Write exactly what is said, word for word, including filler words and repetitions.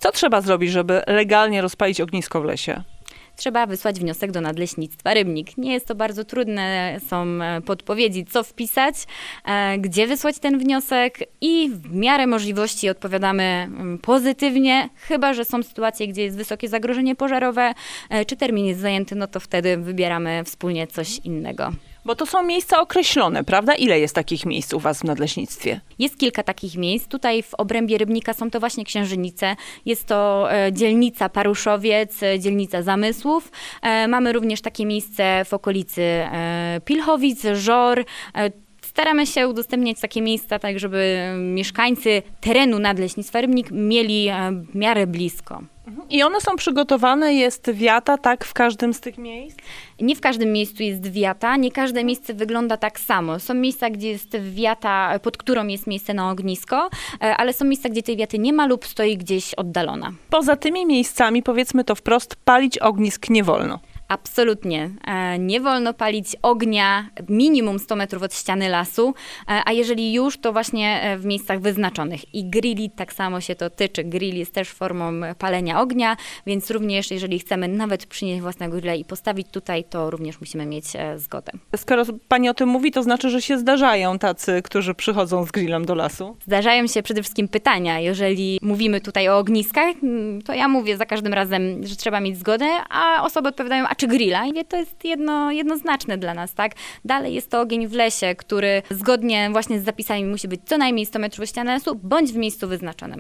Co trzeba zrobić, żeby legalnie rozpalić ognisko w lesie? Trzeba wysłać wniosek do Nadleśnictwa Rybnik. Nie jest to bardzo trudne, są podpowiedzi, co wpisać, gdzie wysłać ten wniosek i w miarę możliwości odpowiadamy pozytywnie, chyba że są sytuacje, gdzie jest wysokie zagrożenie pożarowe, czy termin jest zajęty, no to wtedy wybieramy wspólnie coś innego. Bo to są miejsca określone, prawda? Ile jest takich miejsc u was w nadleśnictwie? Jest kilka takich miejsc. Tutaj w obrębie Rybnika są to właśnie Księżynice. Jest to e, dzielnica Paruszowiec, e, dzielnica Zamysłów. E, mamy również takie miejsce w okolicy e, Pilchowic, Żor. E, Staramy się udostępniać takie miejsca, tak żeby mieszkańcy terenu Nadleśnictwa Rybnik mieli e, w miarę blisko. I one są przygotowane, jest wiata, tak, w każdym z tych miejsc? Nie w każdym miejscu jest wiata, nie każde miejsce wygląda tak samo. Są miejsca, gdzie jest wiata, pod którą jest miejsce na ognisko, ale są miejsca, gdzie tej wiaty nie ma lub stoi gdzieś oddalona. Poza tymi miejscami, powiedzmy to wprost, palić ognisk nie wolno. Absolutnie. Nie wolno palić ognia minimum sto metrów od ściany lasu, a jeżeli już, to właśnie w miejscach wyznaczonych. I grilli tak samo się to tyczy. Grill jest też formą palenia ognia, więc również jeżeli chcemy nawet przynieść własnego grilla i postawić tutaj, to również musimy mieć zgodę. Skoro pani o tym mówi, to znaczy, że się zdarzają tacy, którzy przychodzą z grillem do lasu? Zdarzają się przede wszystkim pytania. Jeżeli mówimy tutaj o ogniskach, to ja mówię za każdym razem, że trzeba mieć zgodę, a osoby odpowiadają, a czy grilla? I to jest jedno, jednoznaczne dla nas, tak? Dalej jest to ogień w lesie, który zgodnie właśnie z zapisami musi być co najmniej sto metrów od ściany lasu, bądź w miejscu wyznaczonym.